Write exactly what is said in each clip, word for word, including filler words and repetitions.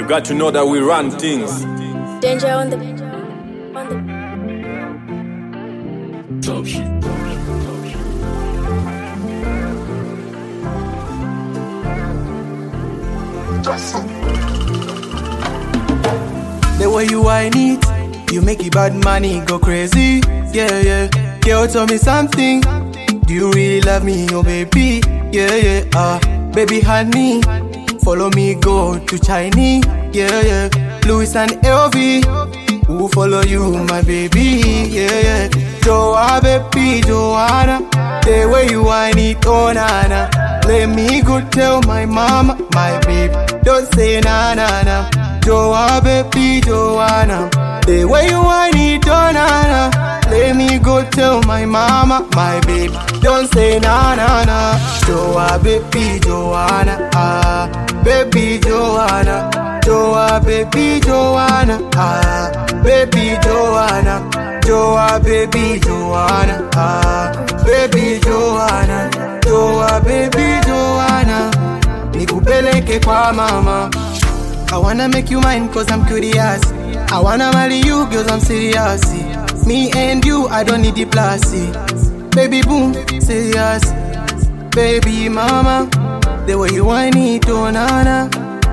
got to know that we run things. Danger on the on the Top shit. The way you whine it, you make it bad money go crazy. Yeah, yeah. Girl, tell me something. Do you really love me, oh baby? Yeah, yeah. Ah, uh, baby, honey, follow me, go to Chinese. Yeah, yeah. Louis and L V, who follow you, my baby? Yeah, yeah. Joa, baby, Joanna, the way you whine it, oh nana. Let me go tell my mama, my baby, don't say na na na. Joa, baby, Joanna, the way you whine it, oh nana. Let me go tell my mama, my baby, don't say na na na. Joa, baby, Joanna, ah, baby, Joanna. Joa, baby, Joanna, ah, baby, Joanna. Joa, baby, Joanna, ah, baby, Joanna. Joa, baby, Joanna, nikupeleke kwa mama. I wanna make you mine cause I'm curious. I wanna marry you cause I'm serious. Me and you, I don't need the plastic. Baby boom, serious. Baby mama, the way you whine it, oh nana.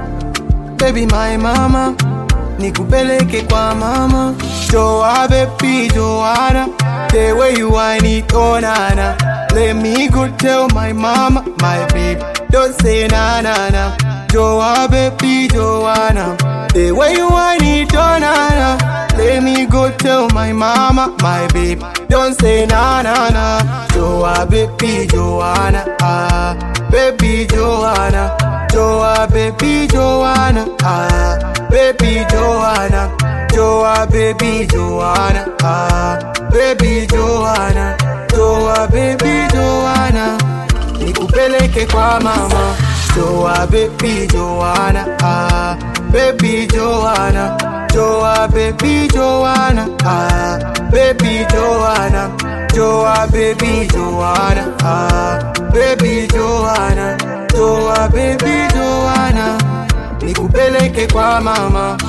Baby my mama, nikupeleke kwa mama. Joa, baby, Joanna, the way you whine it, oh nana. Let me go tell my mama, my baby, don't say na na na. Joa, baby, Joanna, the way you whine it, oh nana. Let me go tell my mama, my baby, don't say na na na. Joa, baby, Joanna, ah, baby, Joanna. Joa, baby, Joanna, ah, baby, Joanna. Joa, baby, Joanna, ah, baby, Joanna. Joa, baby, Joanna, nikupeleke kwa mama. Joa, baby, Joanna, ah, baby, Joanna. Joa, baby, Joanna, ah, baby, Joanna. Joa, baby, Joanna, ah, baby, Joanna. Joa, baby, Joanna, nikupeleke kwa mama.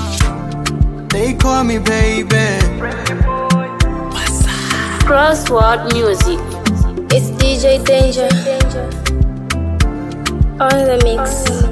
They call me baby. Crossword Music. It's D J Danger on the mix.